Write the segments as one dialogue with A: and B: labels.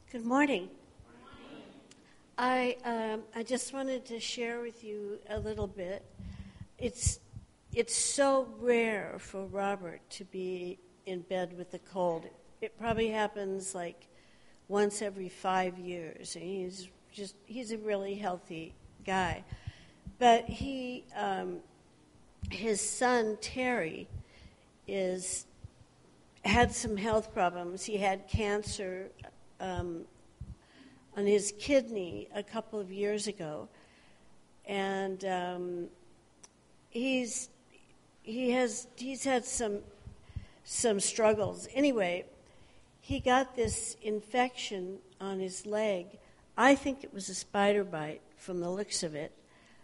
A: Good morning. I just wanted to share with you a little bit. It's so rare for Robert to be in bed with a cold. It probably happens like once every 5 years. And he's a really healthy guy. But his son Terry had some health problems. He had cancer on his kidney a couple of years ago, and he's had some struggles. Anyway, he got this infection on his leg. I think it was a spider bite from the looks of it.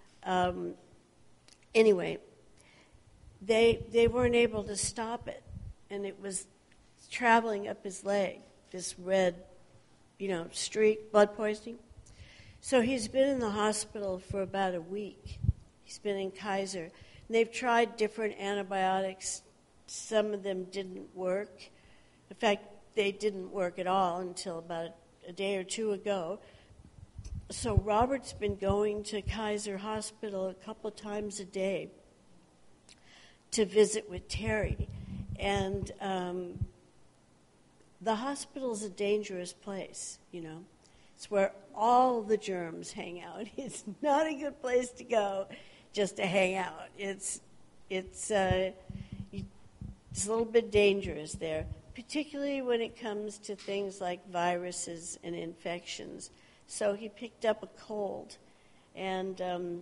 A: Anyway, they weren't able to stop it, and it was traveling up his leg, this red, streak, blood poisoning. So he's been in the hospital for about a week. He's been in Kaiser. And they've tried different antibiotics. Some of them didn't work. In fact, they didn't work at all until about a day or two ago. So Robert's been going to Kaiser Hospital a couple times a day to visit with Terry. And the hospital's a dangerous place, It's where all the germs hang out. It's not a good place to go just to hang out. It's a little bit dangerous there, particularly when it comes to things like viruses and infections. So he picked up a cold, and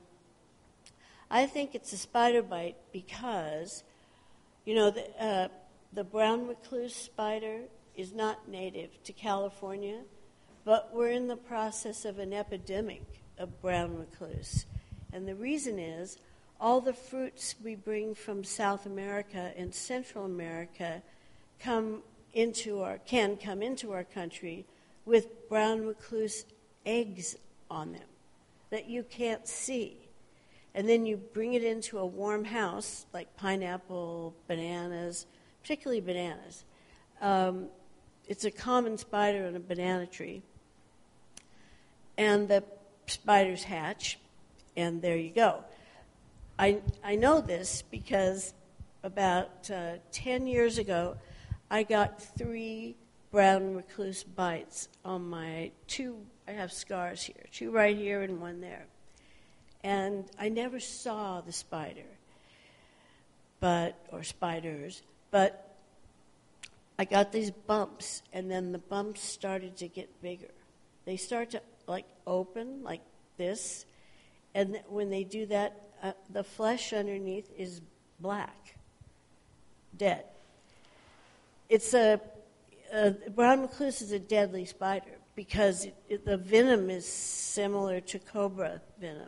A: I think it's a spider bite because, the brown recluse spider is not native to California, but we're in the process of an epidemic of brown recluse. And the reason is all the fruits we bring from South America and Central America can come into our country with brown recluse eggs on them that you can't see. And then you bring it into a warm house, like pineapple, bananas, particularly bananas. It's a common spider on a banana tree. And the spiders hatch, and there you go. I know this because about 10 years ago, I got 3 brown recluse bites on my 2, I have scars here, 2 right here and 1 there. And I never saw the spider, or spiders, but I got these bumps, and then the bumps started to get bigger. They start to open like this, and when they do that, the flesh underneath is black, dead. It's brown recluse is a deadly spider because the venom is similar to cobra venom.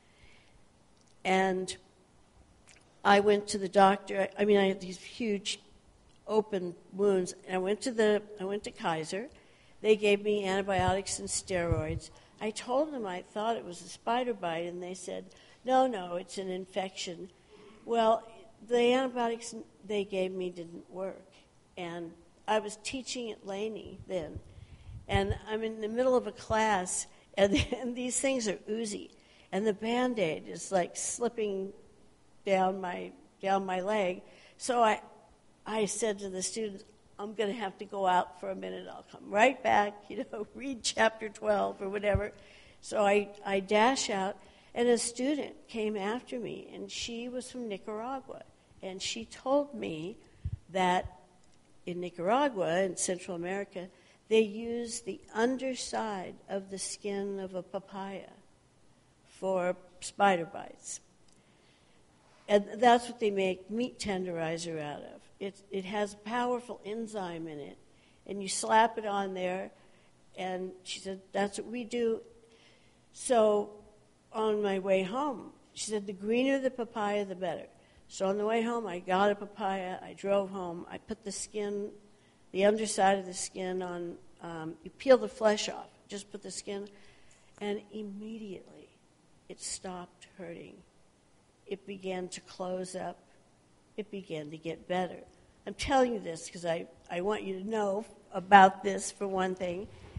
A: And I went to the doctor. I had these huge open wounds. And I went to Kaiser. They gave me antibiotics and steroids. I told them I thought it was a spider bite, and they said, no, it's an infection. Well, the antibiotics they gave me didn't work. And I was teaching at Laney then. And I'm in the middle of a class, and these things are oozy. And the Band-Aid is slipping down my leg. So I said to the students, I'm going to have to go out for a minute. I'll come right back, read chapter 12 or whatever. So I dash out, and a student came after me, and she was from Nicaragua. And she told me that in Nicaragua, in Central America, they use the underside of the skin of a papaya for spider bites. And that's what they make meat tenderizer out of. It has a powerful enzyme in it, and you slap it on there, and she said, that's what we do. So on my way home, she said, the greener the papaya, the better. So on the way home, I got a papaya, I drove home, I put the skin, the underside of the skin on, you peel the flesh off, just put the skin, and immediately it stopped hurting. It began to close up. It began to get better. I'm telling you this because I want you to know about this, for one thing.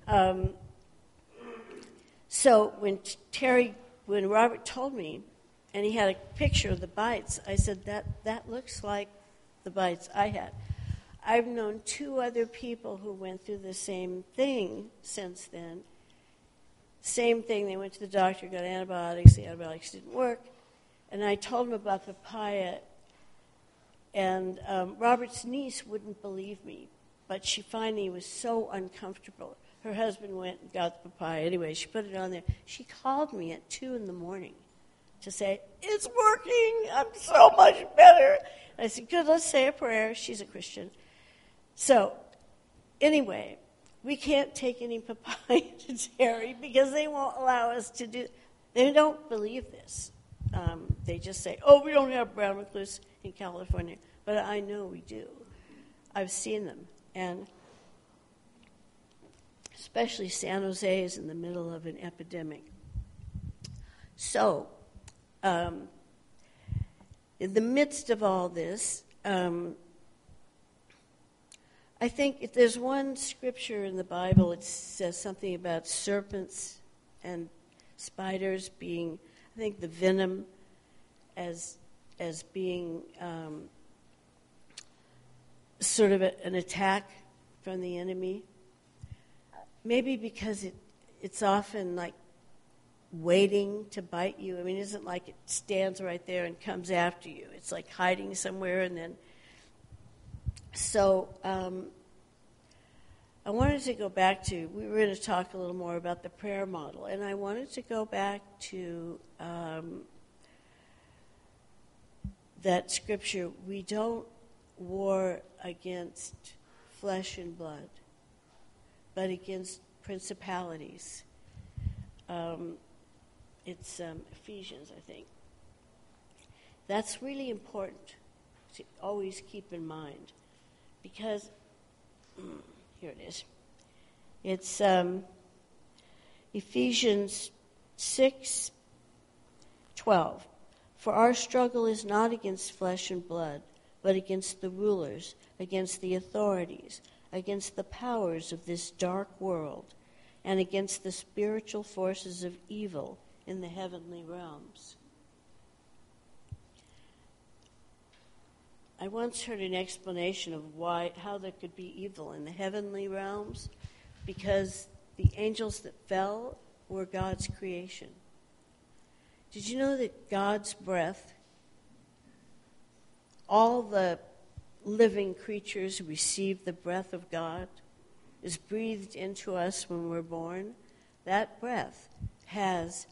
A: So when Robert told me, and he had a picture of the bites, I said, that looks like the bites I had. I've known 2 other people who went through the same thing since then. Same thing, they went to the doctor, got antibiotics, the antibiotics didn't work, and I told them about papaya, and Robert's niece wouldn't believe me, but she finally was so uncomfortable. Her husband went and got the papaya. Anyway, she put it on there. She called me at 2 in the morning to say, it's working, I'm so much better. I said, good, let's say a prayer. She's a Christian. So, anyway, we can't take any papaya to Terry because they won't allow us to do. They don't believe this. They just say, oh, we don't have brown recluse in California. But I know we do. I've seen them. And especially San Jose is in the middle of an epidemic. So, in the midst of all this, I think if there's one scripture in the Bible, it says something about serpents and spiders being, I think the venom as being sort of an attack from the enemy. Maybe because it's often like waiting to bite you. I mean, it isn't like it stands right there and comes after you. It's like hiding somewhere and then. So I wanted to go back to, we were going to talk a little more about the prayer model, and I wanted to go back to that scripture, we don't war against flesh and blood, but against principalities. It's Ephesians, I think. That's really important to always keep in mind because, here it is. It's Ephesians 6:12. For our struggle is not against flesh and blood, but against the rulers, against the authorities, against the powers of this dark world, and against the spiritual forces of evil in the heavenly realms. I once heard an explanation of how there could be evil in the heavenly realms, because the angels that fell were God's creation. Did you know that God's breath, all the living creatures receive the breath of God, is breathed into us when we're born? That breath has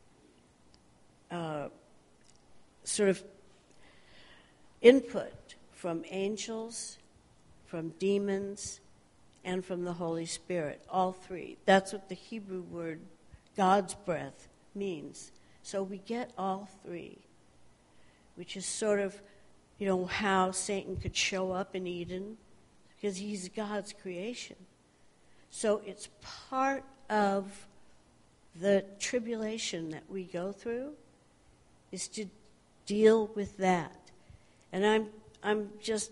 A: sort of input from angels, from demons, and from the Holy Spirit, all 3. That's what the Hebrew word God's breath means. So we get all 3, which is sort of, how Satan could show up in Eden, because he's God's creation. So it's part of the tribulation that we go through is to deal with that. And I'm just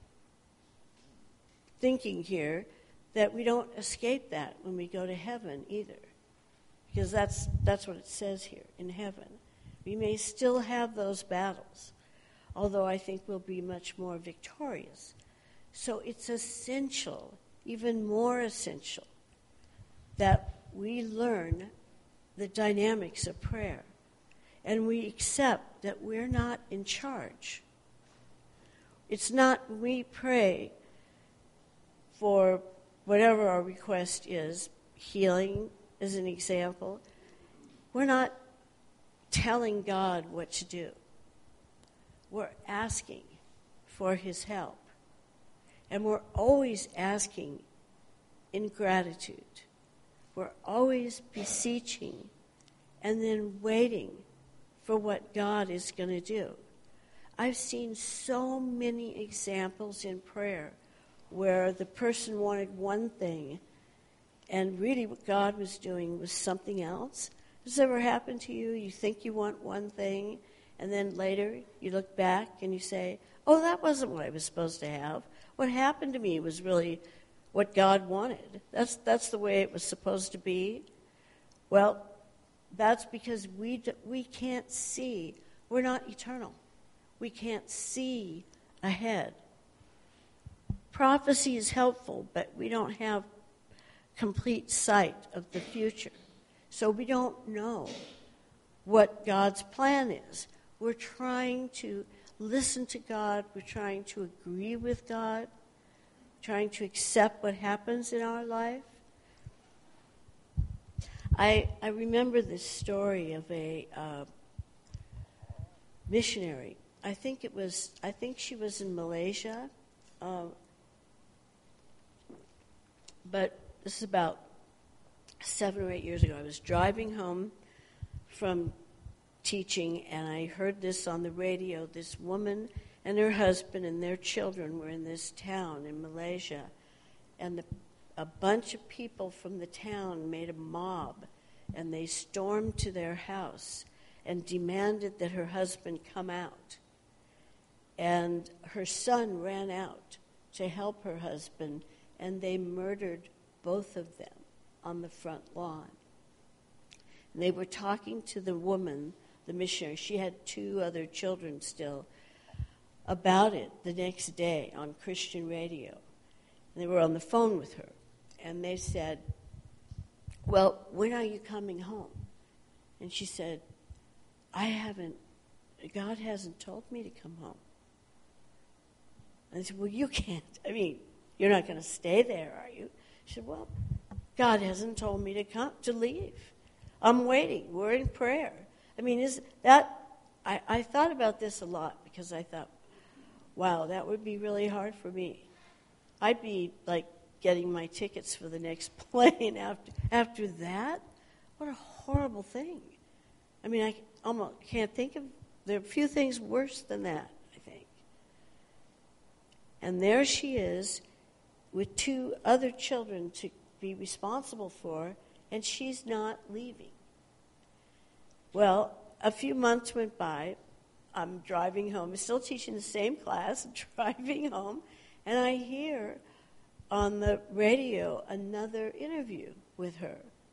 A: thinking here that we don't escape that when we go to heaven either. Because that's what it says here, in heaven. We may still have those battles, although I think we'll be much more victorious. So it's essential, even more essential, that we learn the dynamics of prayer. And we accept that we're not in charge. It's not we pray for whatever our request is, healing as an example. We're not telling God what to do. We're asking for his help. And we're always asking in gratitude. We're always beseeching and then waiting for what God is going to do. I've seen so many examples in prayer where the person wanted one thing and really what God was doing was something else. Has this ever happened to you? You think you want one thing, and then later you look back and you say, oh, that wasn't what I was supposed to have. What happened to me was really what God wanted. That's the way it was supposed to be. Well, that's because we can't see. We're not eternal. We can't see ahead. Prophecy is helpful, but we don't have complete sight of the future. So we don't know what God's plan is. We're trying to listen to God. We're trying to agree with God, trying to accept what happens in our life. I remember this story of a missionary. I think she was in Malaysia, but this is about 7 or 8 years ago. I was driving home from teaching, and I heard this on the radio. This woman and her husband and their children were in this town in Malaysia, and a bunch of people from the town made a mob, and they stormed to their house and demanded that her husband come out. And her son ran out to help her husband, and they murdered both of them on the front lawn. And they were talking to the woman, the missionary. She had 2 other children still, about it the next day on Christian radio. And they were on the phone with her. And they said, well, when are you coming home? And she said, God hasn't told me to come home. And I said, well, you can't. I mean, you're not going to stay there, are you? She said, well, God hasn't told me to leave. I'm waiting. We're in prayer. I mean, I thought about this a lot because I thought, wow, that would be really hard for me. I'd be like getting my tickets for the next plane after that. What a horrible thing. I mean, I almost can't think of, there are a few things worse than that, I think. And there she is with 2 other children to be responsible for, and she's not leaving. Well, a few months went by. I'm driving home. I'm still teaching the same class, driving home, and I hear on the radio another interview with her.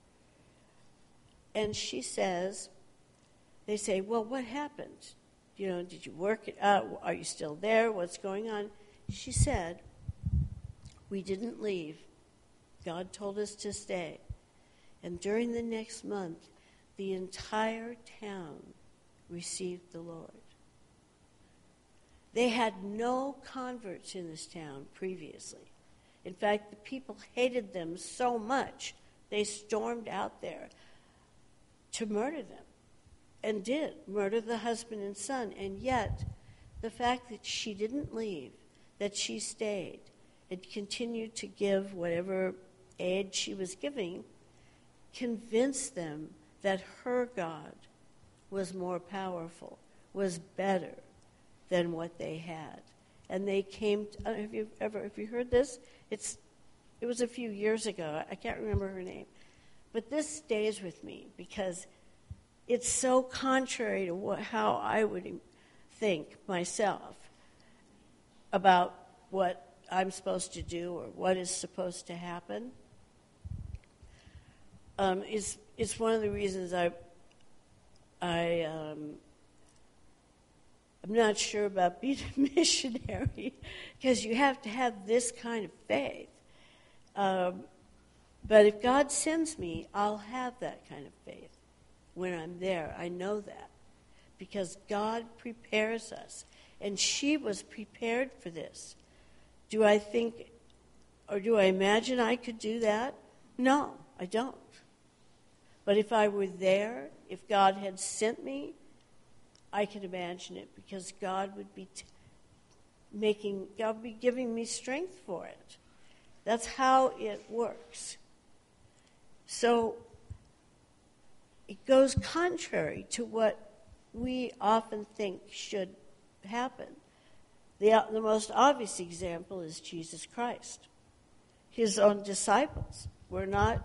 A: And she says, they say, well, what happened? You know, did you work it out? Are you still there? What's going on? She said, we didn't leave. God told us to stay. And during the next month, the entire town received the Lord. They had no converts in this town previously. In fact, the people hated them so much, they stormed out there to murder them, and did murder the husband and son. And yet, the fact that she didn't leave, that she stayed, and continued to give whatever aid she was giving, convinced them that her God was more powerful, was better than what they had. And they came to, have you heard this? It was a few years ago. I can't remember her name. But this stays with me because it's so contrary to how I would think myself about what I'm supposed to do or what is supposed to happen. It's one of the reasons I'm not sure about being a missionary, because you have to have this kind of faith. But if God sends me, I'll have that kind of faith when I'm there. I know that because God prepares us. And she was prepared for this. Do I think, or do I imagine I could do that? No, I don't. But if I were there, if God had sent me, I could imagine it, because God would be God would be giving me strength for it. That's how it works. So it goes contrary to what we often think should happen. The most obvious example is Jesus Christ. His own disciples were not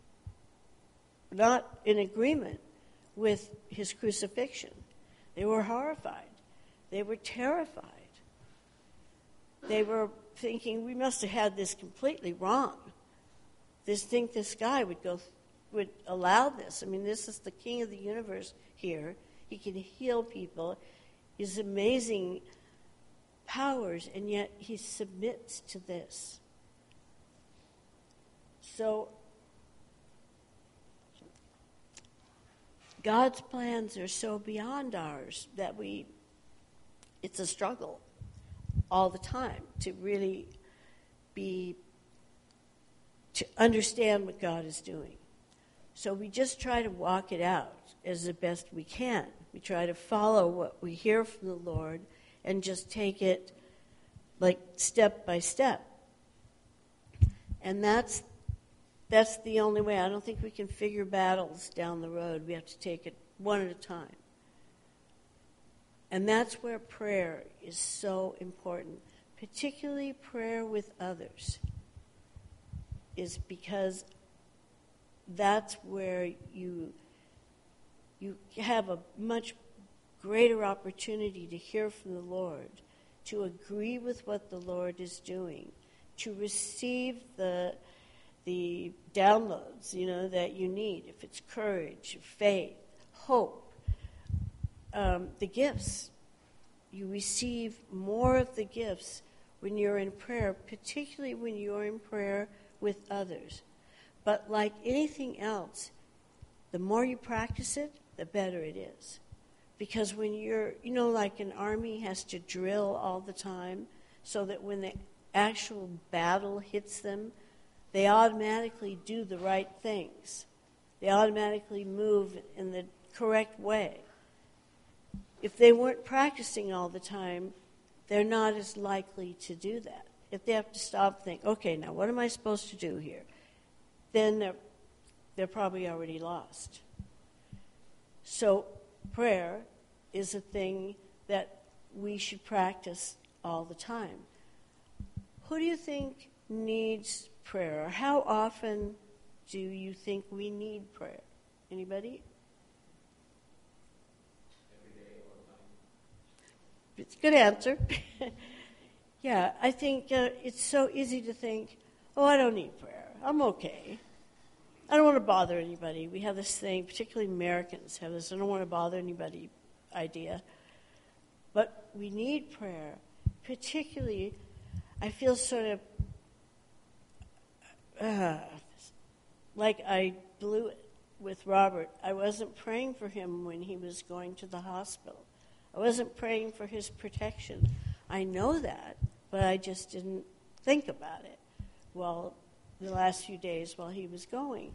A: in agreement with his crucifixion. They were horrified. They were terrified. They were thinking we must have had this completely wrong. This guy would allow this. I mean, this is the king of the universe here. He can heal people. His amazing powers, and yet he submits to this. So God's plans are so beyond ours that it's a struggle all the time to really to understand what God is doing. So we just try to walk it out as the best we can. We try to follow what we hear from the Lord and just take it like step by step. And that's the only way. I don't think we can figure battles down the road. We have to take it one at a time. And that's where prayer is so important, particularly prayer with others, is because that's where you have a much greater opportunity to hear from the Lord, to agree with what the Lord is doing, to receive the downloads, that you need. If it's courage, faith, hope, the gifts. You receive more of the gifts when you're in prayer, particularly when you're in prayer with others. But like anything else, the more you practice it, the better it is. Because when you're, like an army has to drill all the time so that when the actual battle hits them, they automatically do the right things. They automatically move in the correct way. If they weren't practicing all the time, they're not as likely to do that. If they have to stop and think, okay, now what am I supposed to do here? Then they're probably already lost. So prayer is a thing that we should practice all the time. Who do you think needs prayer? Or how often do you think we need prayer? Anybody?
B: Every day, all the time.
A: It's a good answer. Yeah, I think it's so easy to think, I don't need prayer. I'm okay. I don't want to bother anybody. We have this thing, particularly Americans have this I don't want to bother anybody idea. But we need prayer. Particularly, I feel sort of like I blew it with Robert. I wasn't praying for him when he was going to the hospital. I wasn't praying for his protection. I know that, but I just didn't think about it the last few days while he was going.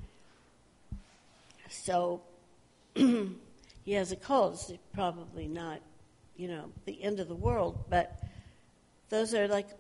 A: So he has a cold. It's probably not, the end of the world, but those are like,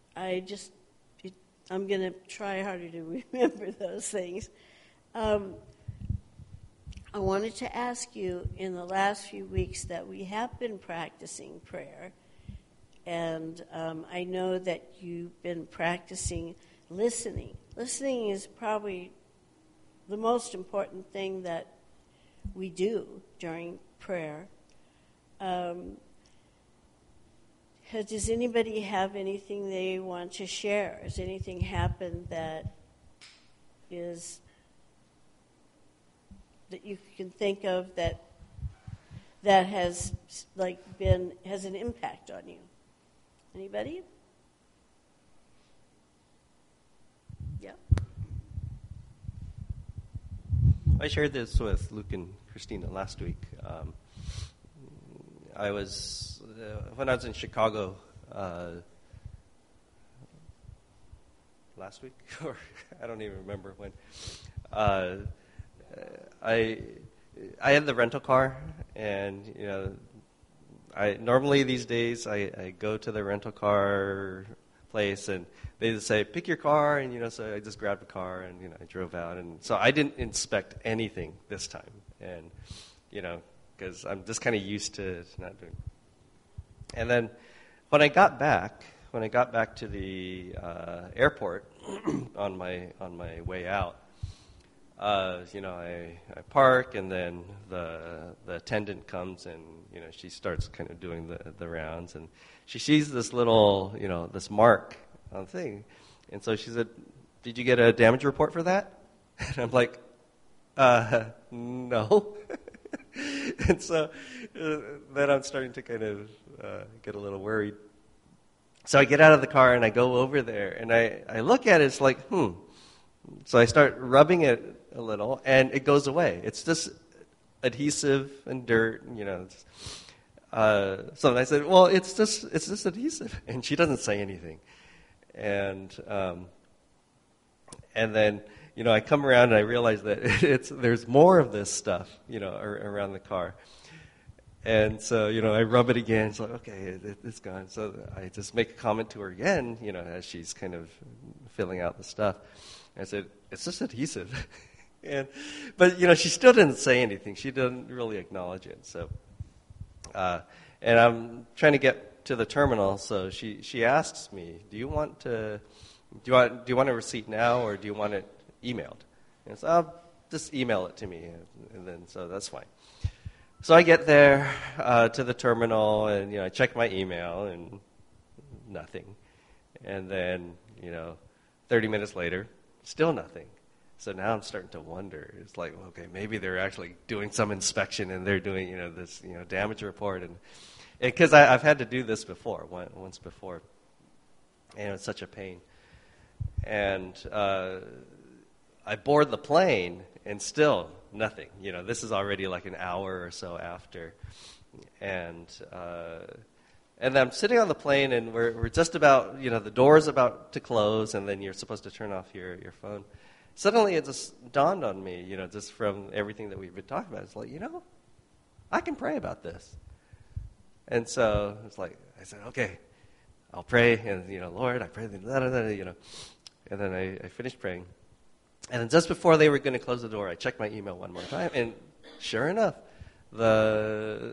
A: I'm going to try harder to remember those things. I wanted to ask you, in the last few weeks that we have been practicing prayer, and I know that you've been practicing listening. Listening is probably the most important thing that we do during prayer. Does anybody have anything they want to share? Has anything happened that you can think of that has has an impact on you? Anybody? Yeah.
C: I shared this with Luke and Christina last week. I was when I was in Chicago last week, or I don't even remember when. I had the rental car, and I normally these days I go to the rental car place and they just say pick your car, and so I just grabbed a car and I drove out, and so I didn't inspect anything this time, and because I'm just kind of used to not doing. And then when I got back to the airport on my way out, I park, and then the attendant comes, and she starts kind of doing the rounds, and she sees this little this mark on the thing. And so she said, did you get a damage report for that? And I'm like, no. And so then I'm starting to kind of get a little worried. So I get out of the car and I go over there and I look at it, it's like, So I start rubbing it a little and it goes away. It's just adhesive and dirt, So I said, well, it's just adhesive. And she doesn't say anything. And then, I come around and I realize that there's more of this stuff, around the car. And so, I rub it again. It's like, okay, it's gone. So I just make a comment to her again, as she's kind of filling out the stuff. I said, it's just adhesive. But she still didn't say anything. She didn't really acknowledge it. So, and I'm trying to get to the terminal. So she asks me, do you want a receipt now or do you want it emailed? And so I'll just email it to me. And then, so that's fine. So I get there to the terminal, and I check my email, and nothing. And then 30 minutes later, still nothing. So now I'm starting to wonder. It's like, okay, maybe they're actually doing some inspection, and they're doing this damage report, and because I've had to do this before, once before, and it's such a pain. And I board the plane, and still nothing. This is already like an hour or so after, and I'm sitting on the plane, and we're just about, the door's about to close, and then you're supposed to turn off your phone. Suddenly, it just dawned on me, just from everything that we've been talking about. It's like, I can pray about this, and so it's like I said, okay, I'll pray, and Lord, I pray, and then I finished praying. And then just before they were going to close the door, I checked my email one more time, and sure enough, the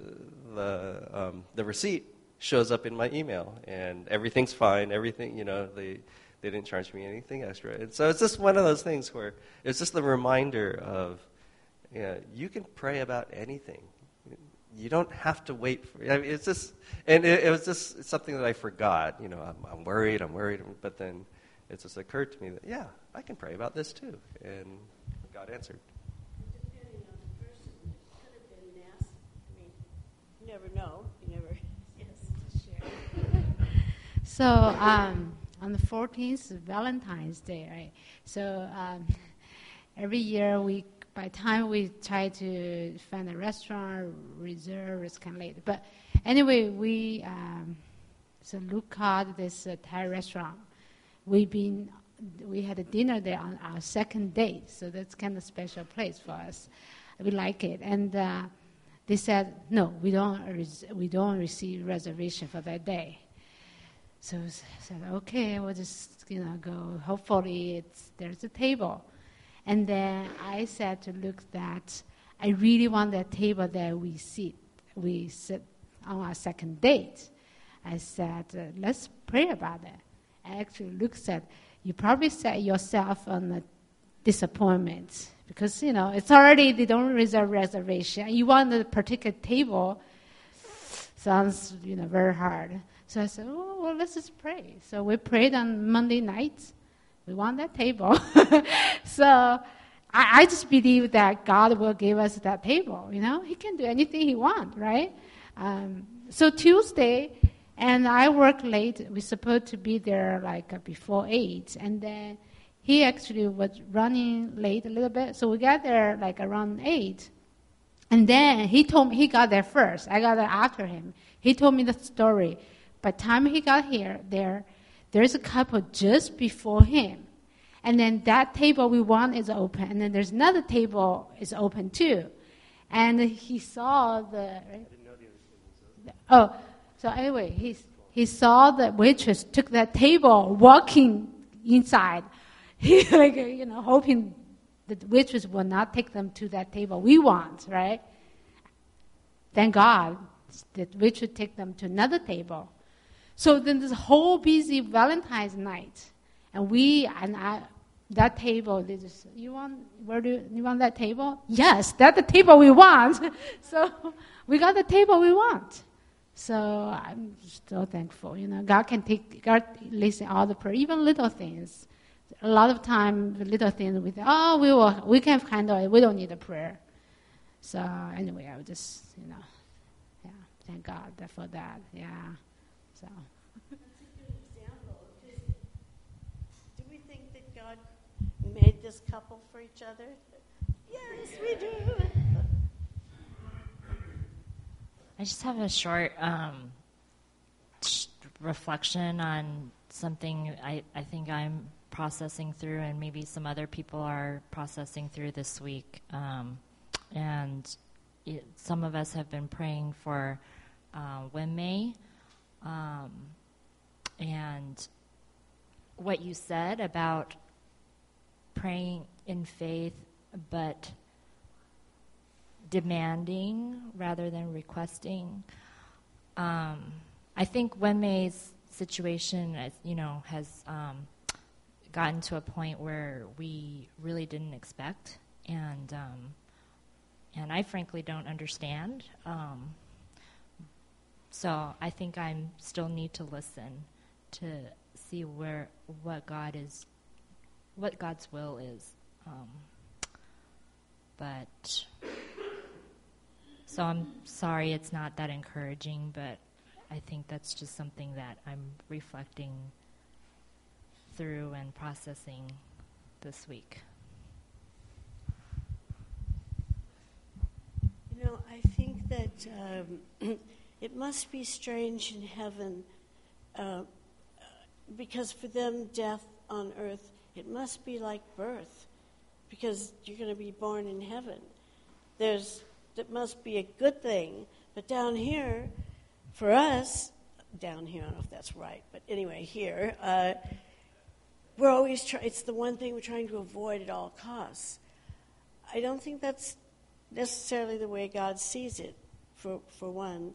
C: receipt shows up in my email, and everything's fine. Everything, they didn't charge me anything extra. And so it's just one of those things where it's just the reminder of, you can pray about anything. You don't have to wait for. It's just, and it was just something that I forgot. I'm worried, but then it just occurred to me that I can pray about this too, and God answered.
A: Depending on the person, it could have been nasty. You never know. You never. Yes, share.
D: So on the 14th, Valentine's Day, right? So every year by the time we try to find a restaurant, reserve, it's kind of late. But anyway, we look at this Thai restaurant. We had a dinner there on our second date, so that's kind of a special place for us. We like it, and they said no, we don't receive reservation for that day. So I said, okay, we'll just go. Hopefully, there's a table, and then I said to Luke that I really want that table that we sit on our second date. I said, let's pray about it. Actually, Luke said, you probably set yourself on a disappointment because, it's already, they don't reserve reservation. You want a particular table, sounds, very hard. So I said, well, let's just pray. So we prayed on Monday nights. We want that table. So I just believe that God will give us that table, He can do anything He wants, right? So Tuesday, and I work late. We're supposed to be there before 8. And then he actually was running late a little bit. So we got there around 8. And then he told me he got there first. I got there after him. He told me the story. By the time he got there's a couple just before him. And then that table we want is open. And then there's another table is open too. And he saw the... So anyway, he saw the waitress took that table, walking inside. He hoping the waitress will not take them to that table we want, right? Thank God, the waitress take them to another table. So then this whole busy Valentine's night, and that table, they just, you want that table? Yes, that's the table we want. So we got the table we want. So I'm still thankful. God listen all the prayer, even little things. A lot of time, the little things we think, we can handle it. We don't need a prayer. So anyway, I would just, thank God for that. Yeah. So.
A: That's a good example. Do we think that God made this couple for each other? Yes, we do.
E: I just have a short reflection on something I think I'm processing through, and maybe some other people are processing through this week. Some of us have been praying for Wenmei, and what you said about praying in faith, but demanding rather than requesting. I think Wenmei's situation, has gotten to a point where we really didn't expect, and I frankly don't understand. So I think I still need to listen to see what God's will is. But so I'm sorry it's not that encouraging, but I think that's just something that I'm reflecting through and processing this week.
A: I think that it must be strange in heaven, because for them, death on earth, it must be like birth, because you're going to be born in heaven. That must be a good thing. But down here, for us, I don't know if that's right, but anyway, here, we're always it's the one thing we're trying to avoid at all costs. I don't think that's necessarily the way God sees it, for one.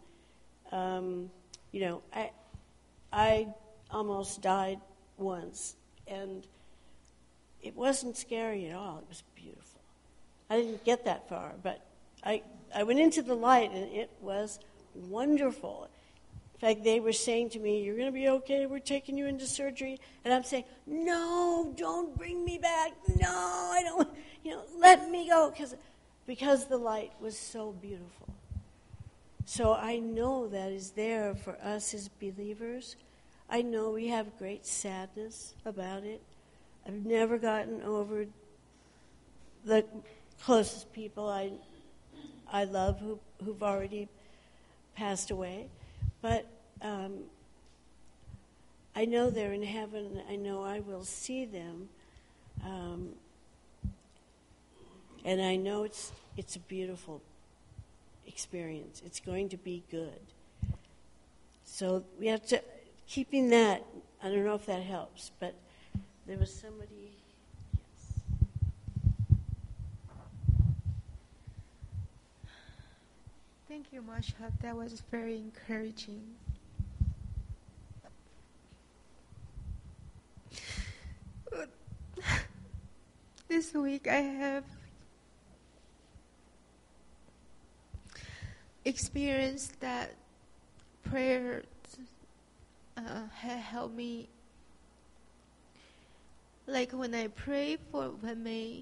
A: I almost died once, and it wasn't scary at all. It was beautiful. I didn't get that far, but I went into the light, and it was wonderful. In fact, they were saying to me, "You're going to be okay. We're taking you into surgery." And I'm saying, "No, don't bring me back. No, I don't. Let me go," because the light was so beautiful. So I know that is there for us as believers. I know we have great sadness about it. I've never gotten over the closest people I love who've already passed away. But I know they're in heaven. I know I will see them. And I know it's a beautiful experience. It's going to be good. So we have to, keeping that, I don't know if that helps, but there was somebody, yes.
F: Thank you, Marsha. That was very encouraging. This week I have experienced that prayer helped me. Like when I pray for Wenmei,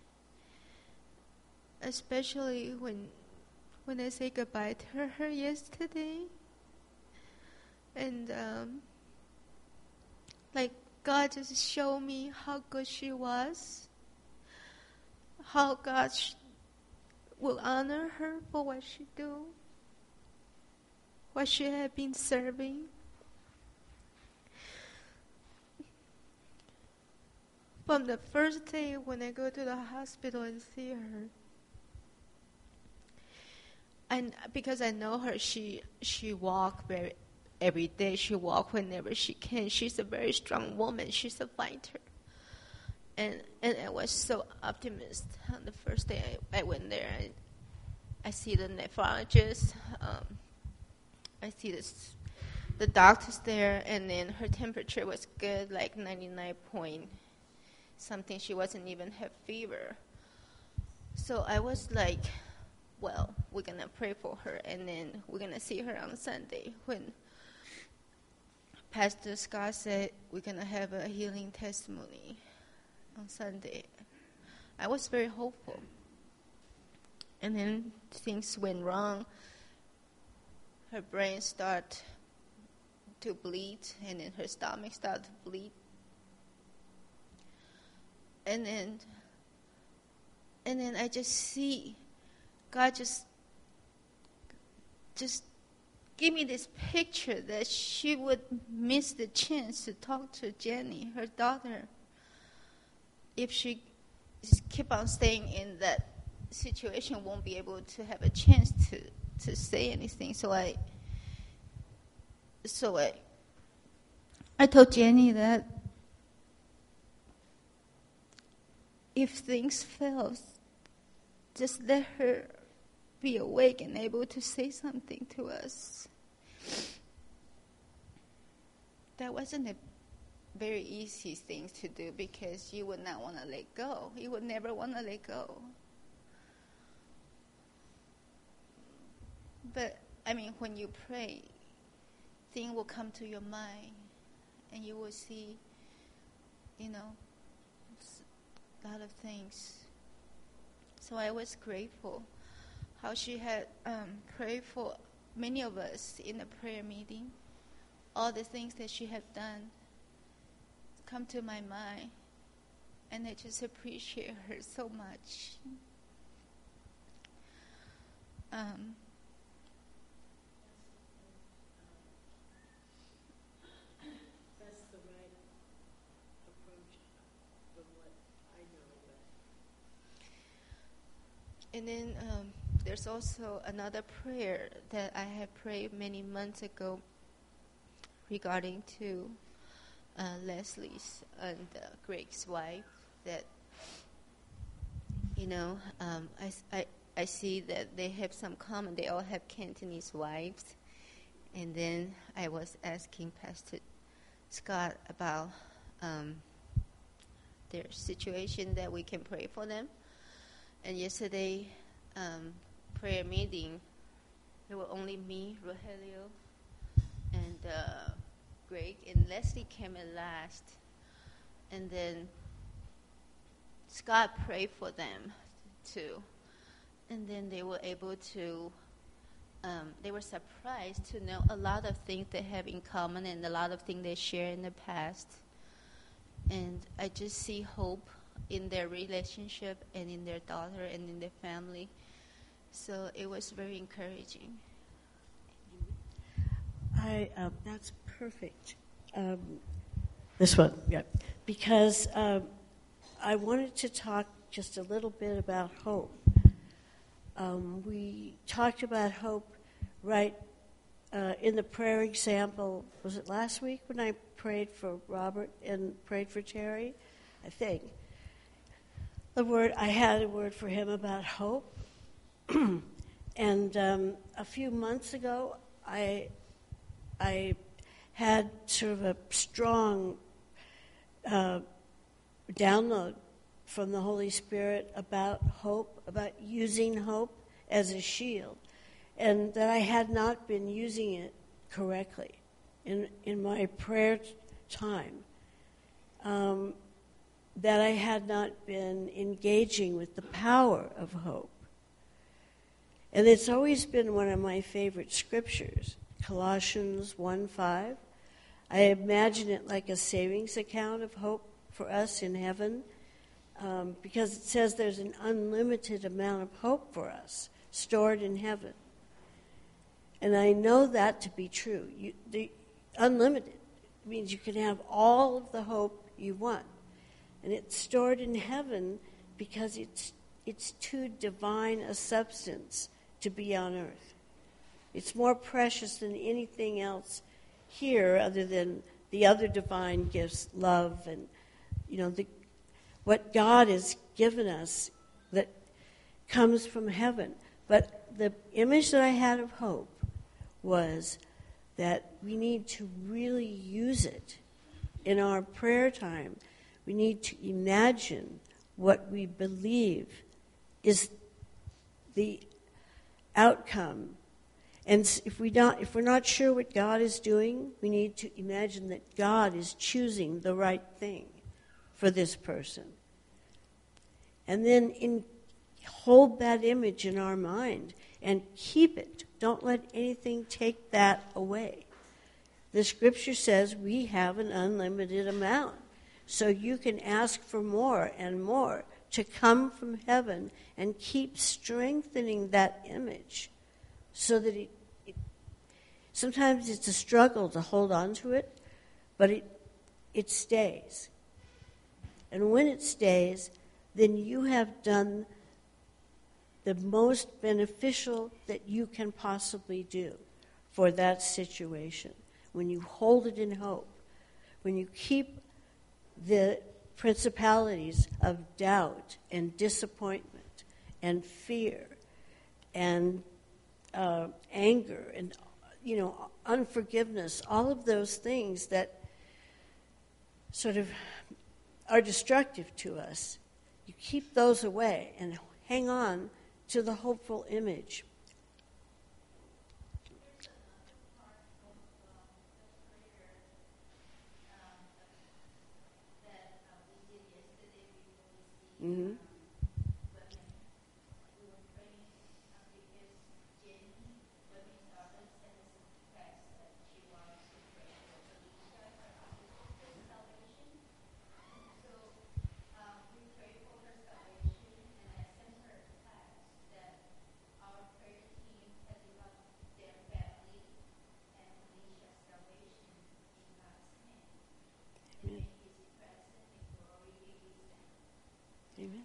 F: especially when I say goodbye to her yesterday, and like God just showed me how good she was, how God will honor her for what she do, what she had been serving. From the first day when I go to the hospital and see her, and because I know her, she walk every day. She walk whenever she can. She's a very strong woman. She's a fighter. And I was so optimistic on the first day I went there. I see the nephrologist. I see the doctors there, and then her temperature was good, like 99 point something. She wasn't even have fever. So I was like well, we're going to pray for her, and then we're going to see her on Sunday. When Pastor Scott said we're going to have a healing testimony on Sunday, I was very hopeful. And then things went wrong. Her brain started to bleed, and then her stomach started to bleed. And then I just see God just give me this picture that she would miss the chance to talk to Jenny, her daughter, if she keep on staying in that situation, won't be able to have a chance to say anything. So I told Jenny that if things fail, just let her be awake and able to say something to us. That wasn't a very easy thing to do because you would not want to let go. You would never want to let go. But, when you pray, things will come to your mind and you will see, a lot of things. So I was grateful how she had prayed for many of us in the prayer meeting. All the things that she had done come to my mind, and I just appreciate her so much.
A: That's the right approach from what I know.
F: And then there's also another prayer that I had prayed many months ago regarding to Leslie's and Greg's wife. That I see that they have some common. They all have Cantonese wives, and then I was asking Pastor Scott about their situation that we can pray for them. And yesterday, prayer meeting, there were only me, Rogelio, and Greg, and Leslie came in last. And then Scott prayed for them too. And then they were able to, they were surprised to know a lot of things they have in common and a lot of things they share in the past. And I just see hope in their relationship and in their daughter and in their family. So it was very encouraging.
A: That's perfect. This one, yeah. Because I wanted to talk just a little bit about hope. We talked about hope right in the prayer example. Was it last week when I prayed for Robert and prayed for Terry? I think. I had a word for him about hope. And a few months ago, I had sort of a strong download from the Holy Spirit about hope, about using hope as a shield, and that I had not been using it correctly in my prayer time, that I had not been engaging with the power of hope. And it's always been one of my favorite scriptures, Colossians 1:5. I imagine it like a savings account of hope for us in heaven, because it says there's an unlimited amount of hope for us stored in heaven. And I know that to be true. The unlimited means you can have all of the hope you want. And it's stored in heaven because it's too divine a substance to be on earth. It's more precious than anything else here other than the other divine gifts, love, and what God has given us that comes from heaven. But the image that I had of hope was that we need to really use it in our prayer time. We need to imagine what we believe is the outcome. And if we're not sure what God is doing, we need to imagine that God is choosing the right thing for this person. And then hold that image in our mind and keep it. Don't let anything take that away. The scripture says we have an unlimited amount. So you can ask for more and more to come from heaven and keep strengthening that image so that sometimes it's a struggle to hold on to it, but it stays. And when it stays, then you have done the most beneficial that you can possibly do for that situation. When you hold it in hope, when you keep the principalities of doubt and disappointment and fear and anger and unforgiveness, all of those things that sort of are destructive to us, you keep those away and hang on to the hopeful image. Mm-hmm. Amen.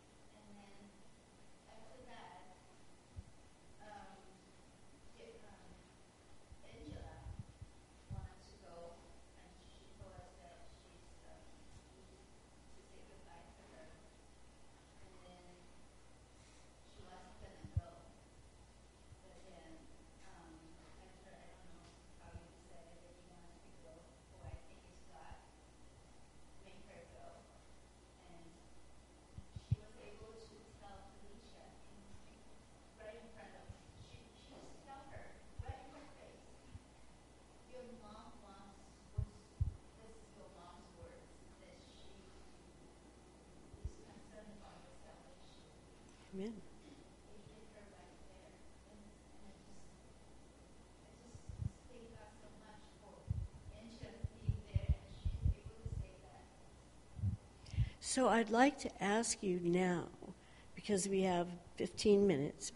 A: Amen. So I'd like to ask you now, because we have 15 minutes,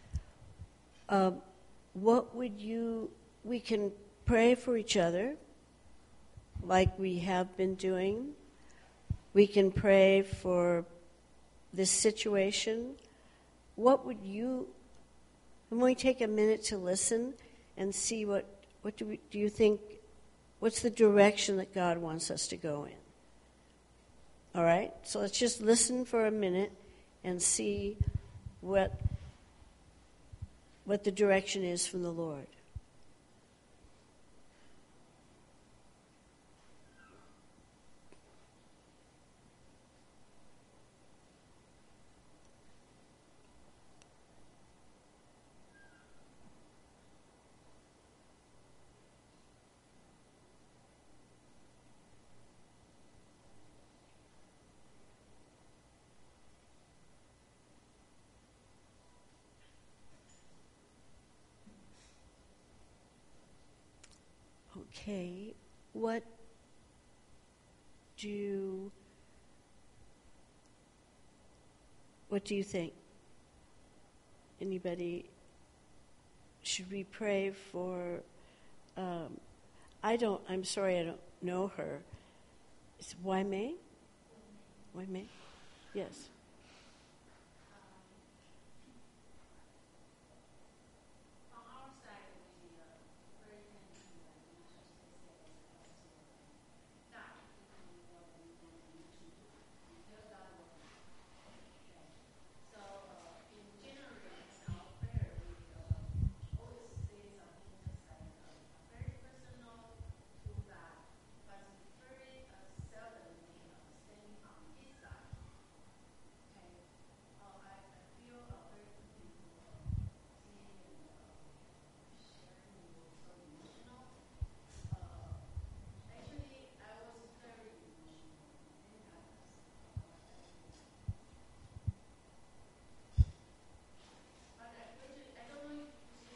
A: we can pray for each other like we have been doing. We can pray for this situation. And we take a minute to listen and see what do you think, what's the direction that God wants us to go in? All right? So let's just listen for a minute and see what the direction is from the Lord. Okay, what do you think? Anybody? Should we pray for? I'm sorry, I don't know her. Is it Waimei? Waimei? Yes.